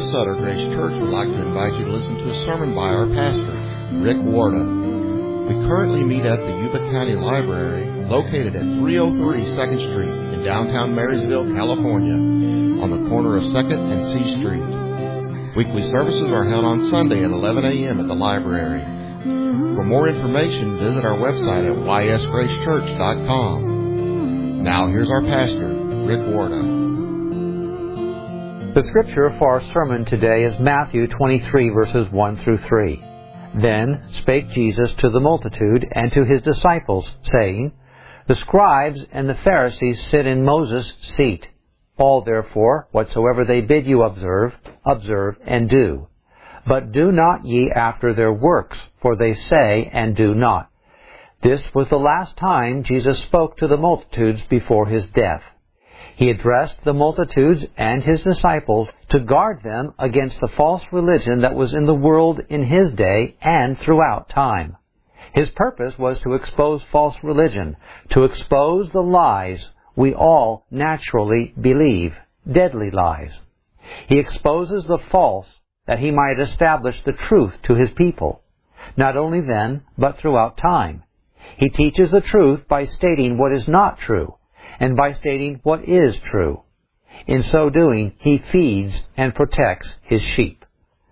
of Sutter Grace Church would like to invite you to listen to a sermon by our pastor, Rick Warda. We currently meet at the Yuba County Library, located at 303 2nd Street in downtown Marysville, California, on the corner of 2nd and C Street. Weekly services are held on Sunday at 11 a.m. at the library. For more information, visit our website at ysgracechurch.com. Now here's our pastor, Rick Warda. The scripture for our sermon today is Matthew 23, verses 1 through 3. Then spake Jesus to the multitude and to his disciples, saying, The scribes and the Pharisees sit in Moses' seat. All therefore, whatsoever they bid you observe, observe and do. But do not ye after their works, for they say and do not. This was the last time Jesus spoke to the multitudes before his death. He addressed the multitudes and his disciples to guard them against the false religion that was in the world in his day and throughout time. His purpose was to expose false religion, to expose the lies we all naturally believe, deadly lies. He exposes the false that he might establish the truth to his people, not only then, but throughout time. He teaches the truth by stating what is not true, and by stating what is true. In so doing, he feeds and protects his sheep.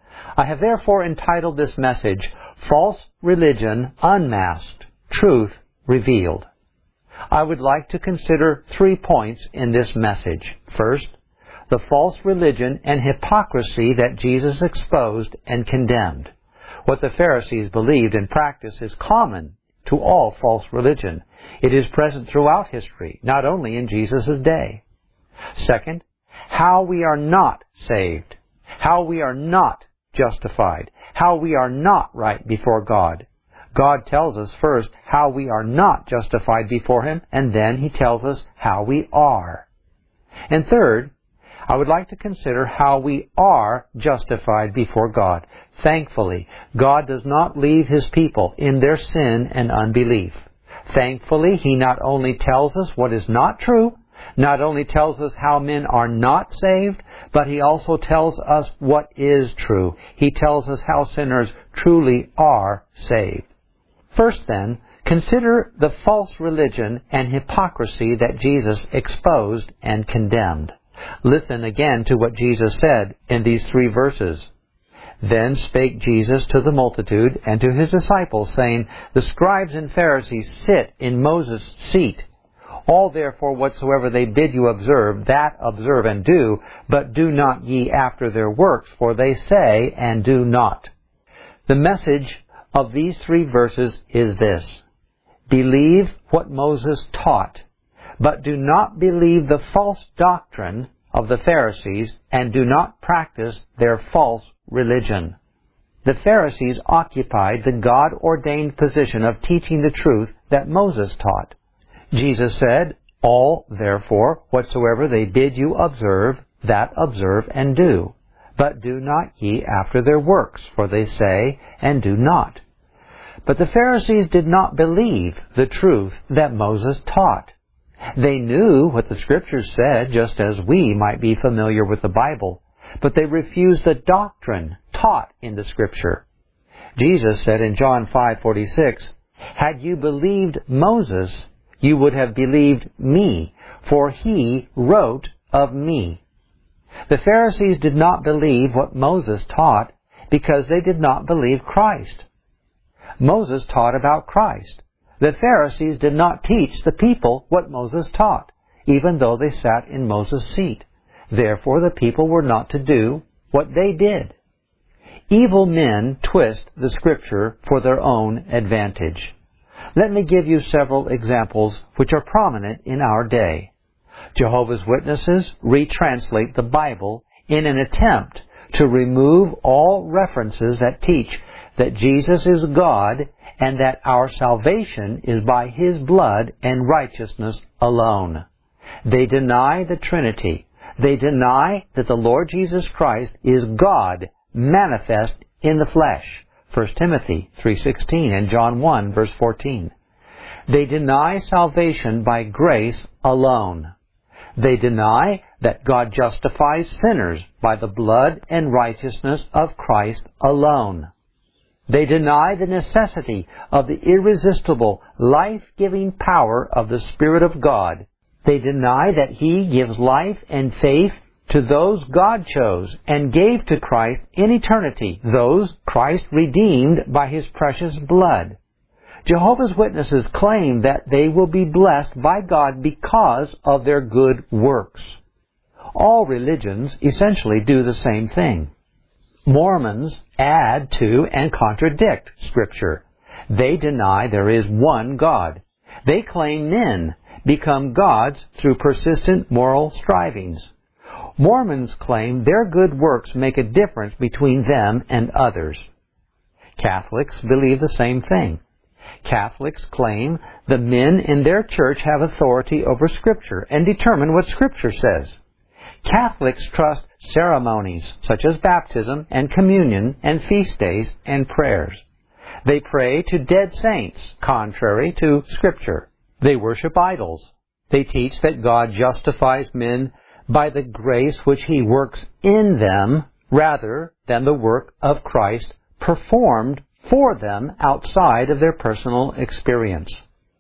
I have therefore entitled this message, False Religion Unmasked, Truth Revealed. I would like to consider 3 points in this message. First, the false religion and hypocrisy that Jesus exposed and condemned. What the Pharisees believed and practiced is common to all false religion. It is present throughout history, not only in Jesus' day. Second, how we are not saved, how we are not justified, how we are not right before God. God tells us first how we are not justified before Him, and then He tells us how we are. And third, I would like to consider how we are justified before God. Thankfully, God does not leave His people in their sin and unbelief. Thankfully, He not only tells us what is not true, not only tells us how men are not saved, but He also tells us what is true. He tells us how sinners truly are saved. First then, consider the false religion and hypocrisy that Jesus exposed and condemned. Listen again to what Jesus said in these 3 verses. Then spake Jesus to the multitude and to his disciples, saying, The scribes and Pharisees sit in Moses' seat. All therefore whatsoever they bid you observe, that observe and do, but do not ye after their works, for they say and do not. The message of these 3 verses is this: believe what Moses taught, but do not believe the false doctrine of the Pharisees, and do not practice their false religion. The Pharisees occupied the God-ordained position of teaching the truth that Moses taught. Jesus said, All, therefore, whatsoever they bid you observe, that observe and do. But do not ye after their works, for they say and do not. But the Pharisees did not believe the truth that Moses taught. They knew what the Scriptures said, just as we might be familiar with the Bible, but they refused the doctrine taught in the Scripture. Jesus said in John 5:46, Had you believed Moses, you would have believed me, for he wrote of me. The Pharisees did not believe what Moses taught because they did not believe Christ. Moses taught about Christ. The Pharisees did not teach the people what Moses taught, even though they sat in Moses' seat. Therefore, the people were not to do what they did. Evil men twist the Scripture for their own advantage. Let me give you several examples which are prominent in our day. Jehovah's Witnesses retranslate the Bible in an attempt to remove all references that teach that Jesus is God and that our salvation is by His blood and righteousness alone. They deny the Trinity. They deny that the Lord Jesus Christ is God manifest in the flesh. 1 Timothy 3:16 and John 1 verse 14. They deny salvation by grace alone. They deny that God justifies sinners by the blood and righteousness of Christ alone. They deny the necessity of the irresistible, life-giving power of the Spirit of God. They deny that He gives life and faith to those God chose and gave to Christ in eternity, those Christ redeemed by His precious blood. Jehovah's Witnesses claim that they will be blessed by God because of their good works. All religions essentially do the same thing. Mormons add to and contradict Scripture. They deny there is one God. They claim men become gods through persistent moral strivings. Mormons claim their good works make a difference between them and others. Catholics believe the same thing. Catholics claim the men in their church have authority over Scripture and determine what Scripture says. Catholics trust ceremonies such as baptism and communion and feast days and prayers. They pray to dead saints, contrary to Scripture. They worship idols. They teach that God justifies men by the grace which He works in them rather than the work of Christ performed for them outside of their personal experience.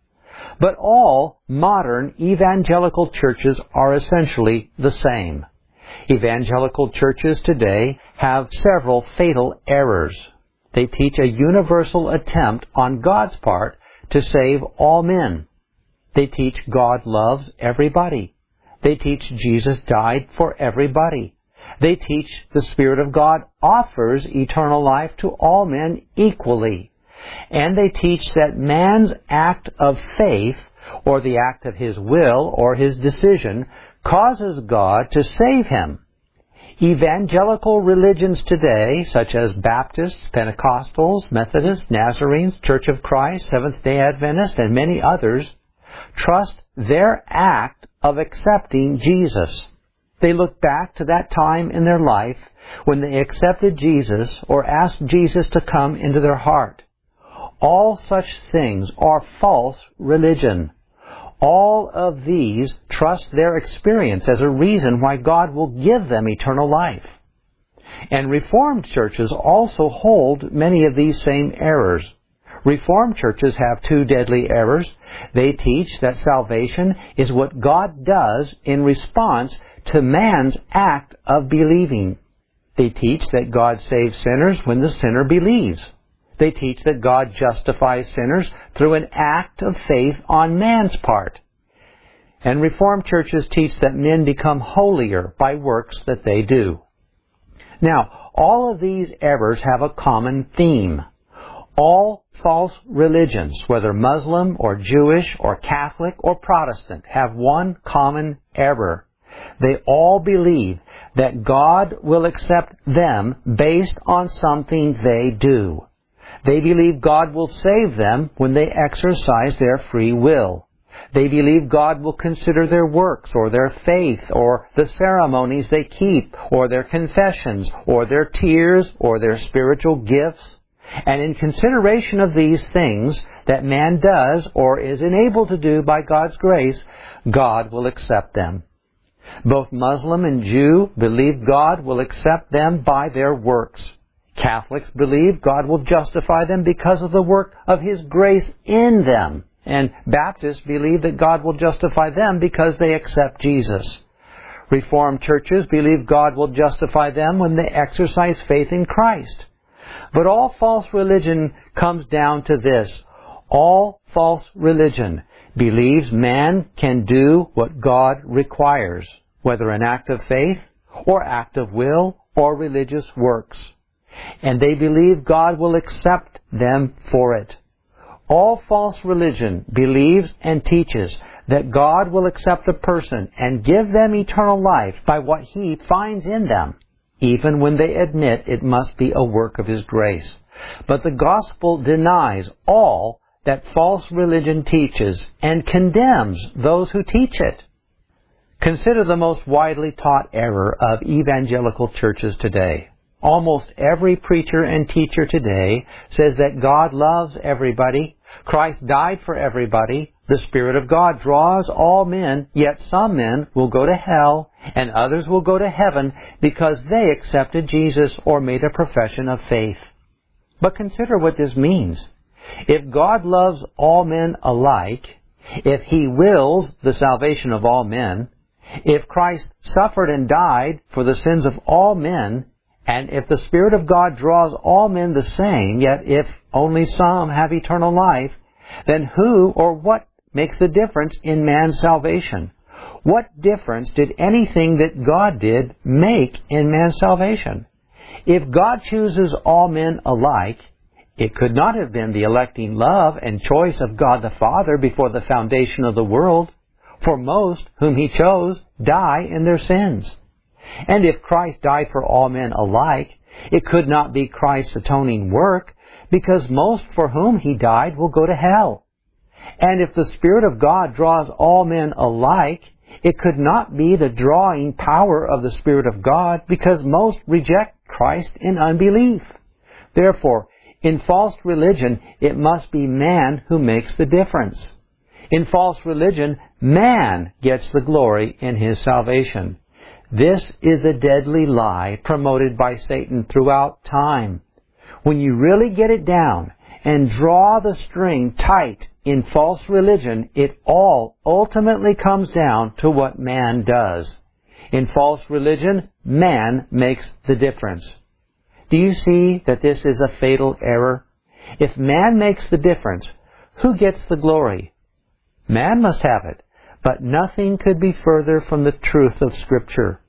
But all modern evangelical churches are essentially the same. Evangelical churches today have several fatal errors. They teach a universal attempt on God's part to save all men. They teach God loves everybody. They teach Jesus died for everybody. They teach the Spirit of God offers eternal life to all men equally. And they teach that man's act of faith, or the act of his will or his decision, causes God to save him. Evangelical religions today, such as Baptists, Pentecostals, Methodists, Nazarenes, Church of Christ, Seventh-day Adventists, and many others, trust their act of accepting Jesus. They look back to that time in their life when they accepted Jesus or asked Jesus to come into their heart. All such things are false religion. All of these trust their experience as a reason why God will give them eternal life. And Reformed churches also hold many of these same errors. Reformed churches have two deadly errors. They teach that salvation is what God does in response to man's act of believing. They teach that God saves sinners when the sinner believes. They teach that God justifies sinners through an act of faith on man's part. And Reformed churches teach that men become holier by works that they do. Now, all of these errors have a common theme. All false religions, whether Muslim or Jewish or Catholic or Protestant, have one common error. They all believe that God will accept them based on something they do. They believe God will save them when they exercise their free will. They believe God will consider their works or their faith or the ceremonies they keep or their confessions or their tears or their spiritual gifts. And in consideration of these things that man does or is enabled to do by God's grace, God will accept them. Both Muslim and Jew believe God will accept them by their works. Catholics believe God will justify them because of the work of His grace in them. And Baptists believe that God will justify them because they accept Jesus. Reformed churches believe God will justify them when they exercise faith in Christ. But all false religion comes down to this. All false religion believes man can do what God requires, whether an act of faith or act of will or religious works. And they believe God will accept them for it. All false religion believes and teaches that God will accept a person and give them eternal life by what He finds in them, even when they admit it must be a work of His grace. But the gospel denies all that false religion teaches and condemns those who teach it. Consider the most widely taught error of evangelical churches today. Almost every preacher and teacher today says that God loves everybody, Christ died for everybody, the Spirit of God draws all men, yet some men will go to hell and others will go to heaven because they accepted Jesus or made a profession of faith. But consider what this means. If God loves all men alike, if He wills the salvation of all men, if Christ suffered and died for the sins of all men, and if the Spirit of God draws all men the same, yet if only some have eternal life, then who or what makes the difference in man's salvation? What difference did anything that God did make in man's salvation? If God chooses all men alike, it could not have been the electing love and choice of God the Father before the foundation of the world, for most whom He chose die in their sins. And if Christ died for all men alike, it could not be Christ's atoning work, because most for whom He died will go to hell. And if the Spirit of God draws all men alike, it could not be the drawing power of the Spirit of God, because most reject Christ in unbelief. Therefore, in false religion, it must be man who makes the difference. In false religion, man gets the glory in his salvation. This is the deadly lie promoted by Satan throughout time. When you really get it down and draw the string tight in false religion, it all ultimately comes down to what man does. In false religion, man makes the difference. Do you see that this is a fatal error? If man makes the difference, who gets the glory? Man must have it, but nothing could be further from the truth of Scripture.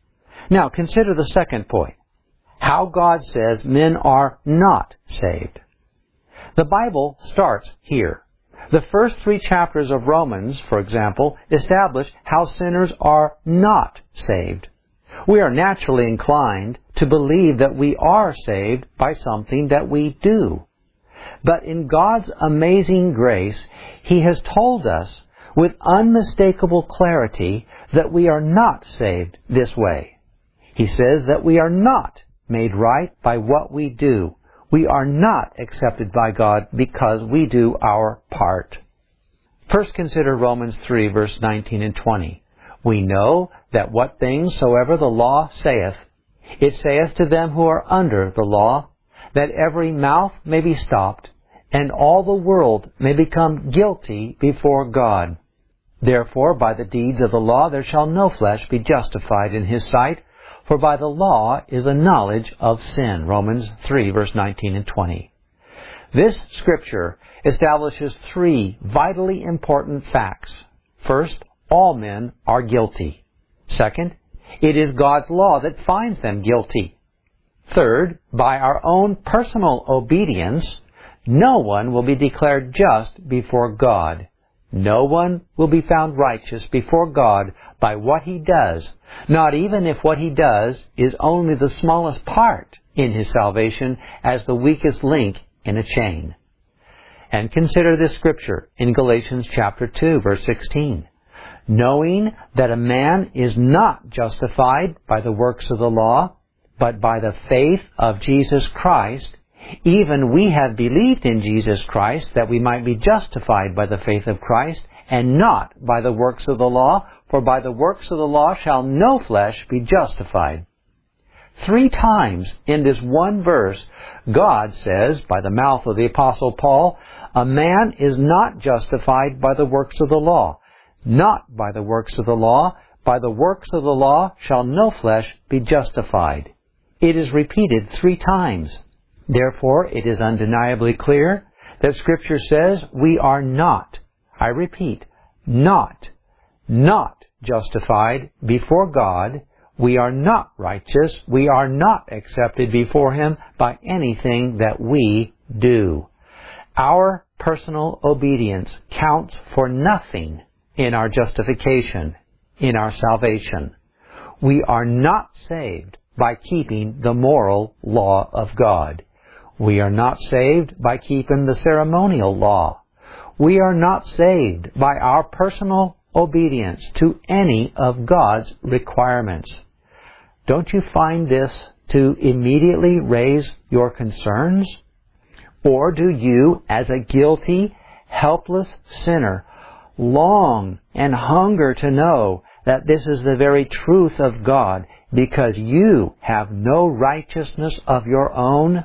Now, consider the second point. How God says men are not saved. The Bible starts here. The first 3 chapters of Romans, for example, establish how sinners are not saved. We are naturally inclined to believe that we are saved by something that we do. But in God's amazing grace, He has told us with unmistakable clarity that we are not saved this way. He says that we are not made right by what we do. We are not accepted by God because we do our part. First consider Romans 3, verse 19 and 20. We know that what things soever the law saith, it saith to them who are under the law, that every mouth may be stopped, and all the world may become guilty before God. Therefore, by the deeds of the law there shall no flesh be justified in His sight, for by the law is the knowledge of sin. Romans 3, verse 19 and 20. This Scripture establishes 3 vitally important facts. First, all men are guilty. Second, it is God's law that finds them guilty. Third, by our own personal obedience, no one will be declared just before God. No one will be found righteous before God by what he does, not even if what he does is only the smallest part in his salvation as the weakest link in a chain. And consider this Scripture in Galatians chapter 2, verse 16. Knowing that a man is not justified by the works of the law, but by the faith of Jesus Christ, even we have believed in Jesus Christ that we might be justified by the faith of Christ, and not by the works of the law, for by the works of the law shall no flesh be justified. 3 times in this one verse, God says, by the mouth of the Apostle Paul, a man is not justified by the works of the law. Not by the works of the law, by the works of the law shall no flesh be justified. It is repeated 3 times. Therefore, it is undeniably clear that Scripture says we are not, I repeat, not justified before God. We are not righteous. We are not accepted before Him by anything that we do. Our personal obedience counts for nothing in our justification, in our salvation. We are not saved by keeping the moral law of God. We are not saved by keeping the ceremonial law. We are not saved by our personal obedience to any of God's requirements. Don't you find this to immediately raise your concerns? Or do you, as a guilty, helpless sinner, long and hunger to know that this is the very truth of God, because you have no righteousness of your own?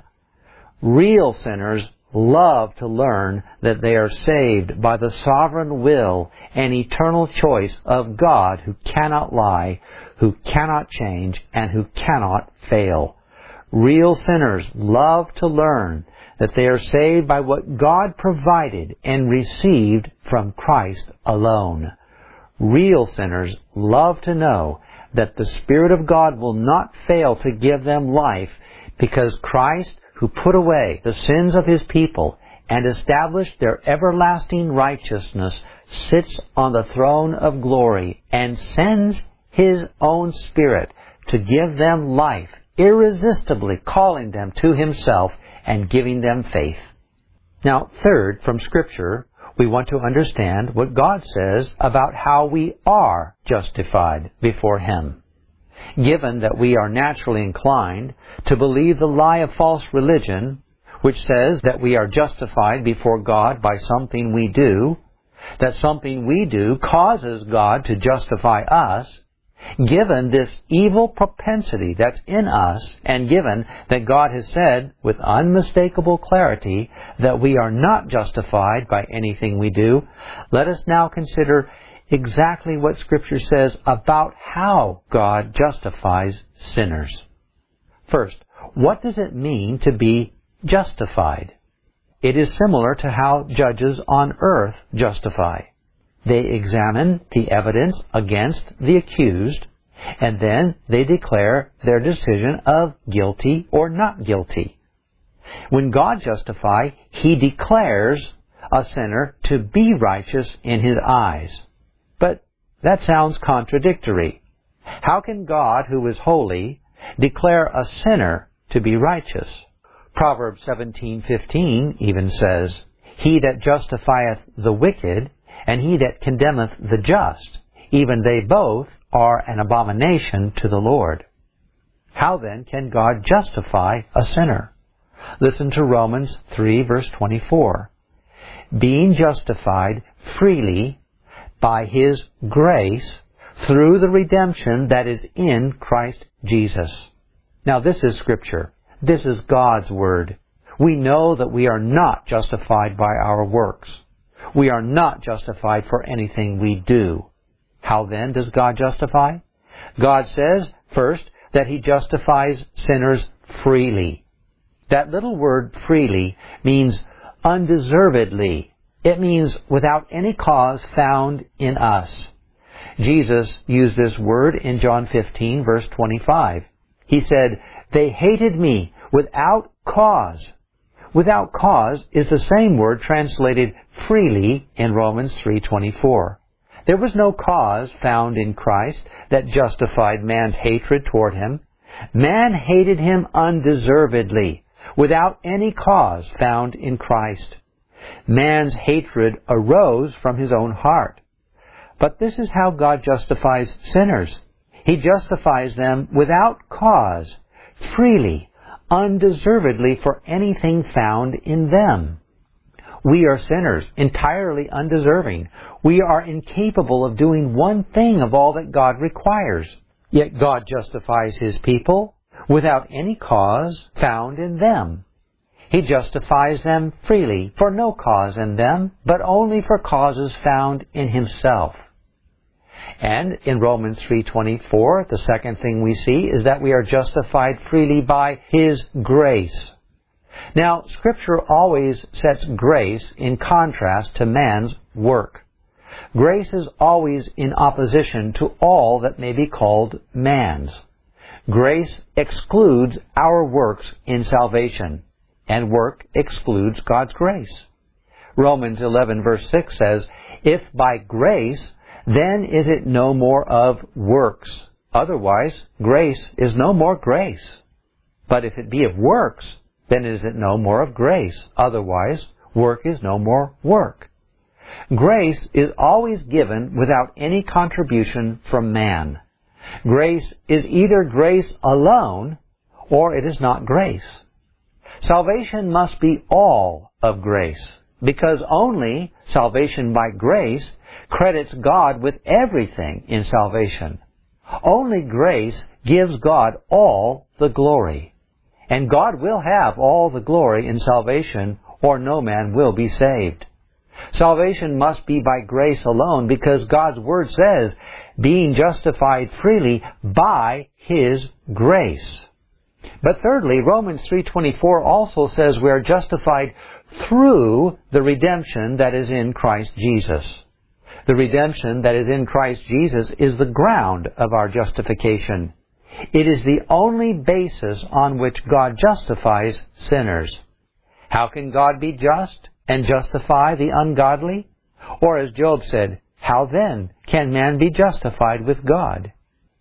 Real sinners love to learn that they are saved by the sovereign will and eternal choice of God, who cannot lie, who cannot change, and who cannot fail. Real sinners love to learn that they are saved by what God provided and received from Christ alone. Real sinners love to know that the Spirit of God will not fail to give them life, because Christ, who put away the sins of His people and established their everlasting righteousness, sits on the throne of glory and sends His own Spirit to give them life, irresistibly calling them to Himself and giving them faith. Now, third, from Scripture, we want to understand what God says about how we are justified before Him. Given that we are naturally inclined to believe the lie of false religion, which says that we are justified before God by something we do, that something we do causes God to justify us, given this evil propensity that's in us, and given that God has said with unmistakable clarity that we are not justified by anything we do, let us now consider exactly what Scripture says about how God justifies sinners. First, what does it mean to be justified? It is similar to how judges on earth justify. They examine the evidence against the accused, and then they declare their decision of guilty or not guilty. When God justifies, He declares a sinner to be righteous in His eyes. But that sounds contradictory. How can God, who is holy, declare a sinner to be righteous? Proverbs 17:15 even says, "He that justifieth the wicked, and he that condemneth the just, even they both are an abomination to the Lord." How then can God justify a sinner? Listen to Romans 3 verse 24. "Being justified freely by His grace through the redemption that is in Christ Jesus." Now this is Scripture. This is God's Word. We know that we are not justified by our works. We are not justified for anything we do. How then does God justify? God says, first, that He justifies sinners freely. That little word freely means undeservedly. It means without any cause found in us. Jesus used this word in John 15, verse 25. He said, "They hated me without cause." Without cause is the same word translated freely in Romans 3:24. There was no cause found in Christ that justified man's hatred toward Him. Man hated Him undeservedly, without any cause found in Christ. Man's hatred arose from his own heart. But this is how God justifies sinners. He justifies them without cause, freely, undeservedly for anything found in them. We are sinners, entirely undeserving. We are incapable of doing one thing of all that God requires. Yet God justifies His people without any cause found in them. He justifies them freely, for no cause in them, but only for causes found in Himself. And in Romans 3:24, the second thing we see is that we are justified freely by His grace. Now, Scripture always sets grace in contrast to man's work. Grace is always in opposition to all that may be called man's. Grace excludes our works in salvation, and work excludes God's grace. Romans 11 verse 6 says, "If by grace, then is it no more of works. Otherwise, grace is no more grace. But if it be of works, then is it no more of grace. Otherwise, work is no more work." Grace is always given without any contribution from man. Grace is either grace alone, or it is not grace. Salvation must be all of grace. because only salvation by grace credits God with everything in salvation. Only grace gives God all the glory. And God will have all the glory in salvation, or no man will be saved. Salvation must be by grace alone, because God's Word says, being justified freely by His grace. But thirdly, Romans 3:24 also says we are justified through the redemption that is in Christ Jesus. The redemption that is in Christ Jesus is the ground of our justification. It is the only basis on which God justifies sinners. How can God be just and justify the ungodly? Or as Job said, how then can man be justified with God?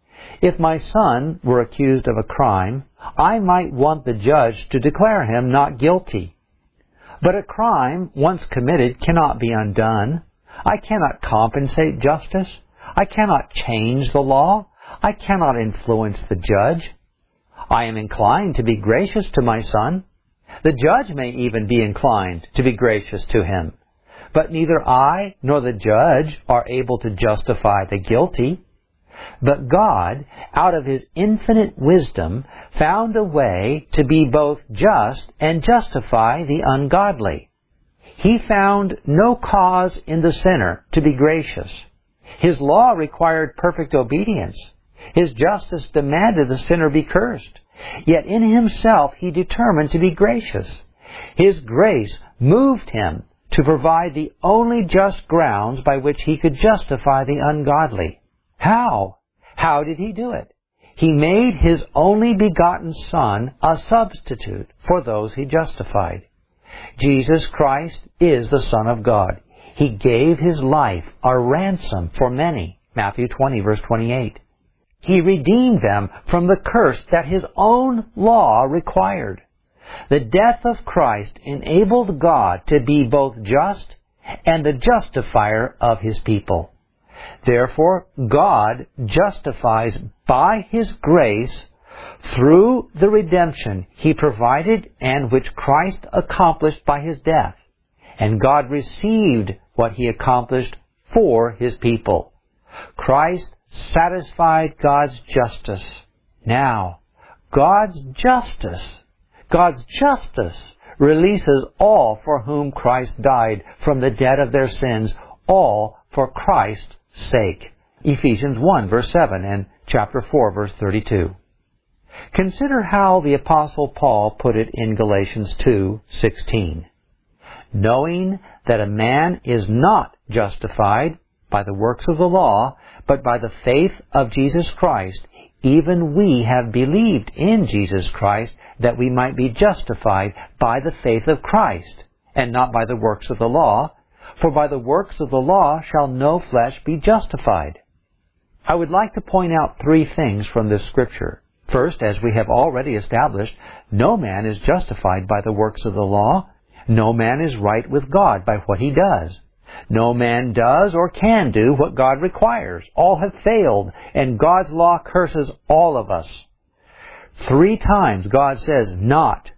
If my son were accused of a crime, I might want the judge to declare him not guilty. But a crime once committed cannot be undone. I cannot compensate justice. I cannot change the law. I cannot influence the judge. I am inclined to be gracious to my son. The judge may even be inclined to be gracious to him. But neither I nor the judge are able to justify the guilty. But God, out of His infinite wisdom, found a way to be both just and justify the ungodly. He found no cause in the sinner to be gracious. His law required perfect obedience. His justice demanded the sinner be cursed. Yet in Himself He determined to be gracious. His grace moved Him to provide the only just grounds by which He could justify the ungodly. How? How did He do it? He made His only begotten Son a substitute for those He justified. Jesus Christ is the Son of God. He gave His life a ransom for many. Matthew 20, verse 28. He redeemed them from the curse that His own law required. The death of Christ enabled God to be both just and the justifier of His people. Therefore, God justifies by His grace through the redemption He provided and which Christ accomplished by His death. And God received what He accomplished for His people. Christ satisfied God's justice. Now, God's justice releases all for whom Christ died from the debt of their sins, all for Christ's sake. Ephesians 1, verse 7 and chapter 4, verse 32. Consider how the Apostle Paul put it in Galatians 2:16. Knowing that a man is not justified by the works of the law, but by the faith of Jesus Christ, even we have believed in Jesus Christ, that we might be justified by the faith of Christ, and not by the works of the law. For by the works of the law shall no flesh be justified. I would like to point out three things from this scripture. First, as we have already established, no man is justified by the works of the law. No man is right with God by what he does. No man does or can do what God requires. All have failed, and God's law curses all of us. 3 times God says, not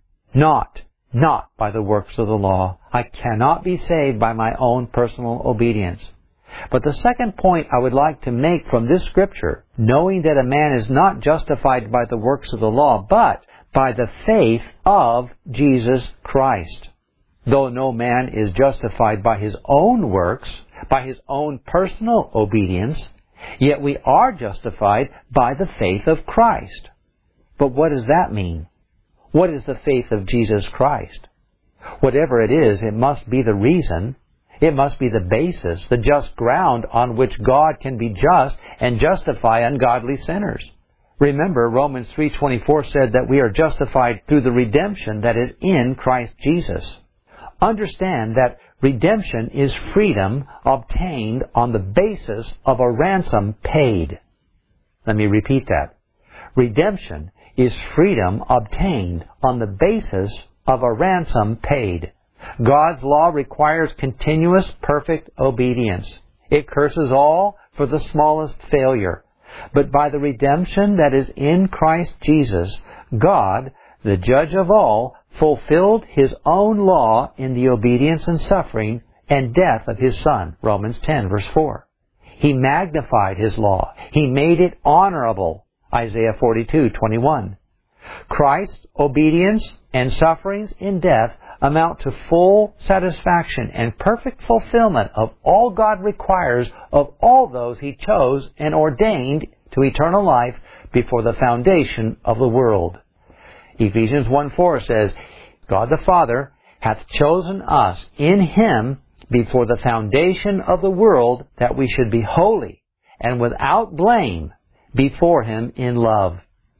by the works of the law. I cannot be saved by my own personal obedience. But the second point I would like to make from this scripture, knowing that a man is not justified by the works of the law, but by the faith of Jesus Christ. Though no man is justified by his own works, by his own personal obedience, yet we are justified by the faith of Christ. But what does that mean? What is the faith of Jesus Christ? Whatever it is, it must be the reason, it must be the basis, the just ground on which God can be just and justify ungodly sinners. Remember, Romans 3:24 said that we are justified through the redemption that is in Christ Jesus. Understand that redemption is freedom obtained on the basis of a ransom paid. Let me repeat that. Redemption is freedom obtained on the basis of a ransom paid. God's law requires continuous, perfect obedience. It curses all for the smallest failure. But by the redemption that is in Christ Jesus, God, the judge of all, fulfilled His own law in the obedience and suffering and death of His Son. Romans 10, verse 4. He magnified His law. He made it honorable. Isaiah 42:21. Christ's obedience and sufferings in death amount to full satisfaction and perfect fulfillment of all God requires of all those He chose and ordained to eternal life before the foundation of the world. Ephesians 1:4 says, God the Father hath chosen us in Him before the foundation of the world, that we should be holy and without blame before Him in love.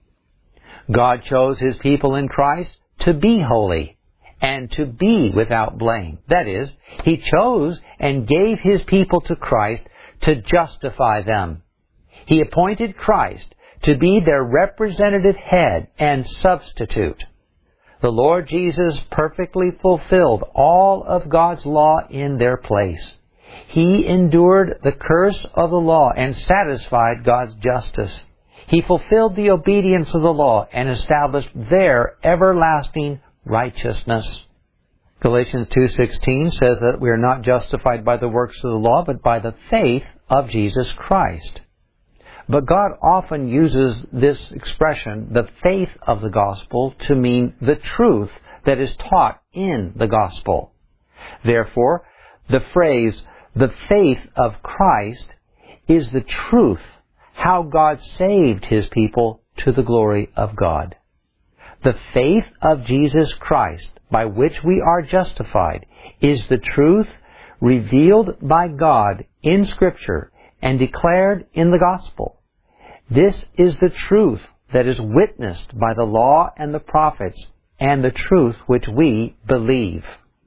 God chose His people in Christ to be holy and to be without blame. That is, He chose and gave His people to Christ to justify them. He appointed Christ to be their representative head and substitute. The Lord Jesus perfectly fulfilled all of God's law in their place. He endured the curse of the law and satisfied God's justice. He fulfilled the obedience of the law and established their everlasting righteousness. Galatians 2:16 says that we are not justified by the works of the law, but by the faith of Jesus Christ. But God often uses this expression, the faith of the gospel, to mean the truth that is taught in the gospel. Therefore, the phrase, the faith of Christ, is the truth, how God saved His people to the glory of God. The faith of Jesus Christ, by which we are justified, is the truth revealed by God in Scripture and declared in the gospel. This is the truth that is witnessed by the law and the prophets, and the truth which we believe.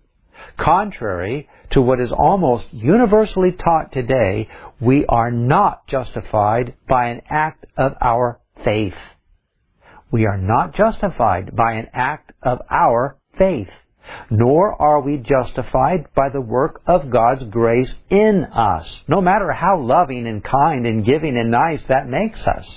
Contrary to what is almost universally taught today, we are not justified by an act of our faith. We are not justified by an act of our faith, nor are we justified by the work of God's grace in us, no matter how loving and kind and giving and nice that makes us.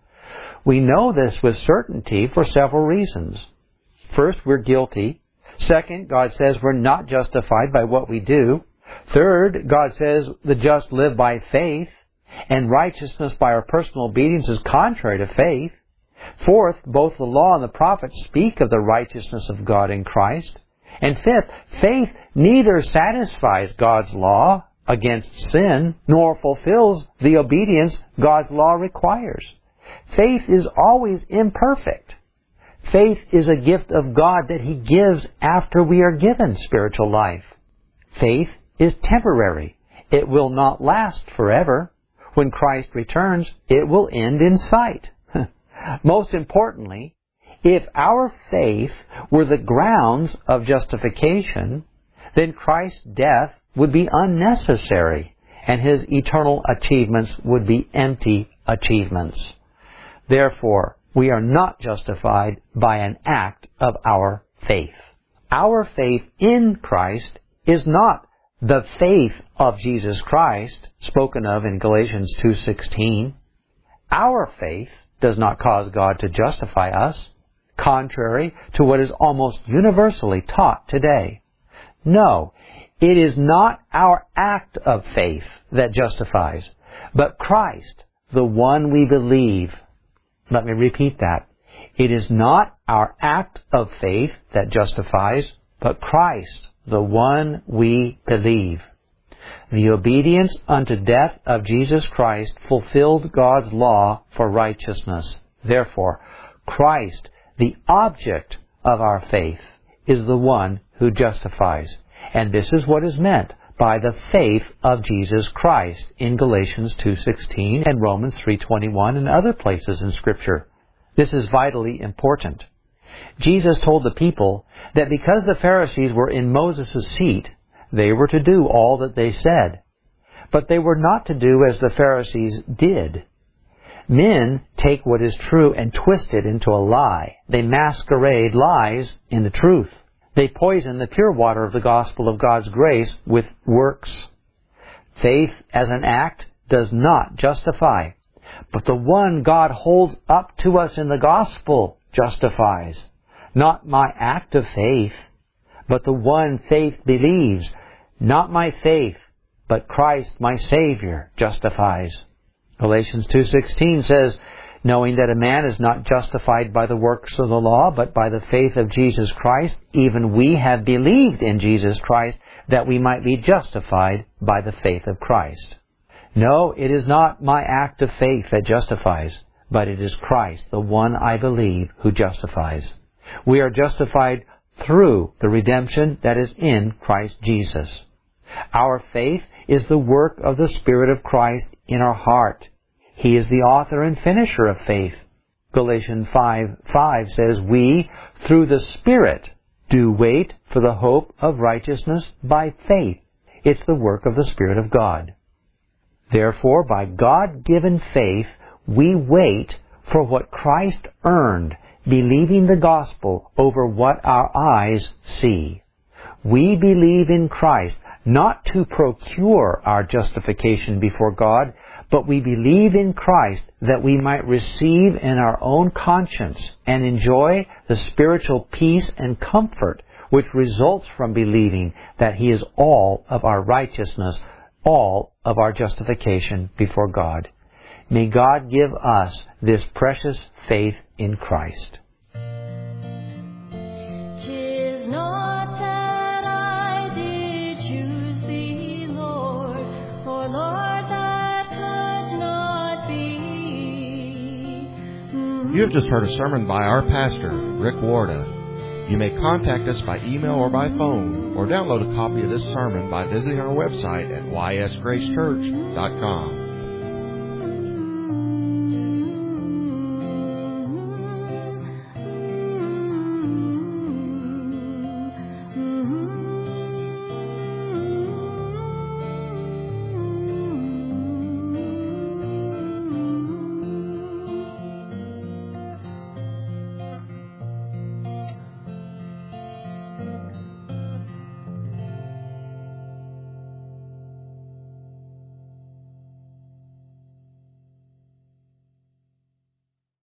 We know this with certainty for several reasons. First, we're guilty. Second, God says we're not justified by what we do. Third, God says the just live by faith, and righteousness by our personal obedience is contrary to faith. Fourth, both the law and the prophets speak of the righteousness of God in Christ. And fifth, faith neither satisfies God's law against sin, nor fulfills the obedience God's law requires. Faith is always imperfect. Faith is a gift of God that He gives after we are given spiritual life. Faith is temporary. It will not last forever. When Christ returns, it will end in sight. Most importantly, if our faith were the grounds of justification, then Christ's death would be unnecessary, and His eternal achievements would be empty achievements. Therefore, we are not justified by an act of our faith. Our faith in Christ is not the faith of Jesus Christ, spoken of in Galatians 2:16. Our faith does not cause God to justify us, contrary to what is almost universally taught today. No, it is not our act of faith that justifies, but Christ, the one we believe. Let me repeat that. It is not our act of faith that justifies, but Christ, the one we believe. The obedience unto death of Jesus Christ fulfilled God's law for righteousness. Therefore, Christ, the object of our faith, is the one who justifies. And this is what is meant by the faith of Jesus Christ in Galatians 2:16 and Romans 3:21 and other places in Scripture. This is vitally important. Jesus told the people that because the Pharisees were in Moses' seat, they were to do all that they said. But they were not to do as the Pharisees did. Men take what is true and twist it into a lie. They masquerade lies in the truth. They poison the pure water of the gospel of God's grace with works. Faith as an act does not justify, but the one God holds up to us in the gospel justifies. not my act of faith, but the one faith believes. Not my faith, but Christ my Savior justifies. Galatians 2:16 says, knowing that a man is not justified by the works of the law, but by the faith of Jesus Christ, even we have believed in Jesus Christ, that we might be justified by the faith of Christ. No, it is not my act of faith that justifies, but it is Christ, the one I believe, who justifies. We are justified through the redemption that is in Christ Jesus. Our faith is the work of the Spirit of Christ in our heart. He is the author and finisher of faith. Galatians 5:5 says, we, through the Spirit, do wait for the hope of righteousness by faith. It's the work of the Spirit of God. Therefore, by God-given faith, we wait for what Christ earned, believing the gospel over what our eyes see. We believe in Christ, not to procure our justification before God, but we believe in Christ that we might receive in our own conscience and enjoy the spiritual peace and comfort which results from believing that He is all of our righteousness, all of our justification before God. May God give us this precious faith in Christ. 'Tis not that I did choose Thee, Lord, or Lord, that could not be. You have just heard a sermon by our pastor, Rick Warda. You may contact us by email or by phone, or download a copy of this sermon by visiting our website at ysgracechurch.com.